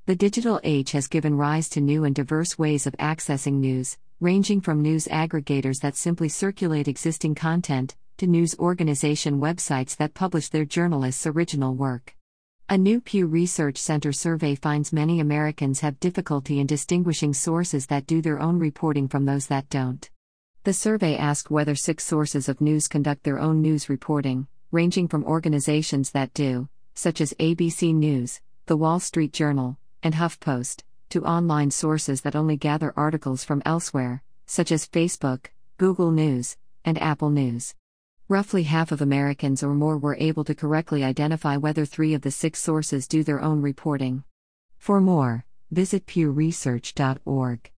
The digital age has given rise to new and diverse ways of accessing news, ranging from news aggregators that simply circulate existing content, to news organization websites that publish their journalists' original work. A new Pew Research Center survey finds many Americans have difficulty in distinguishing sources that do their own reporting from those that don't. The survey asked whether 6 sources of news conduct their own news reporting, ranging from organizations that do, such as ABC News, The Wall Street Journal, and HuffPost, to online sources that only gather articles from elsewhere, such as Facebook, Google News, and Apple News. Roughly half of Americans or more were able to correctly identify whether 3 of the 6 sources do their own reporting. For more, visit pewresearch.org.